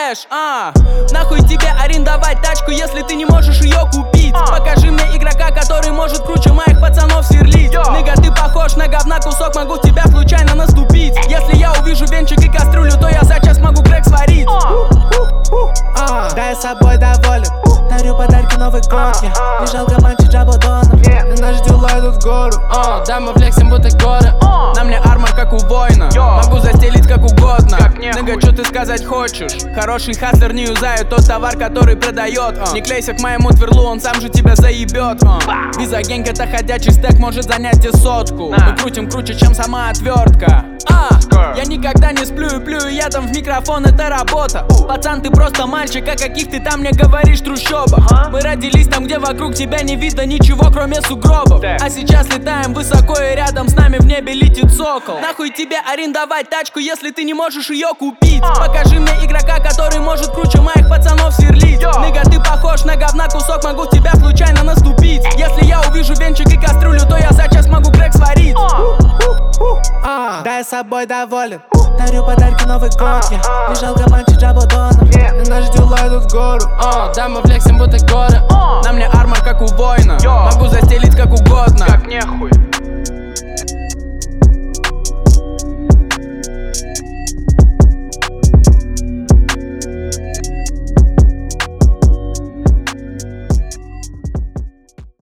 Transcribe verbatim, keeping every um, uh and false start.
кэш, а нахуй тебе арендовать тачку, если ты не можешь ее купить? Покажи мне игрока, который может круче моих пацанов сверлить. Ныга, ты похож на говна кусок, могу в тебя случайно наступить. Если я увижу венчик и кастрюлю, то я за час могу крэк сварить. Да, я собой доволен, дарю подарки новой гонки. Не жалко манчить Джабодоном, и наши дела идут в гору. Да, мы флексим будто горы. На мне армор как у воина, могу застелить как угодно. Ныга, что ты сказать хочешь? Хороший хаслер не юзает тот товар, который продает. Не клейся к моему тверлу, он сам же тебя заебет. Визагенг это ходячий стек, может занять тебе сотку. Мы крутим круче, чем сама отвертка. А, я никогда не сплю и плюю ядом в микрофон, это работа. Пацан, ты просто мальчик, о каких ты там мне говоришь трущобах. Мы родились там, где вокруг тебя не видно ничего, кроме сугробов. А сейчас летаем высоко и рядом с нами в небе летит сокол. Нахуй тебе арендовать тачку, если ты не можешь ее купить? Покажи мне игрока, который может круче моих пацанов сверлить. Ныга, ты похож на говна кусок, могу в тебя случайно наступить. Если я увижу венчик и кастрюлю, то я за час могу крэк сварить. Да, я собой доволен, дарю подарки новой гонки. Не жалко манчить Джабодоном, и наши дела идут в гору. Да, мы флексим будто горы. На мне армор как у воина, могу застелить как угодно. Как нехуй.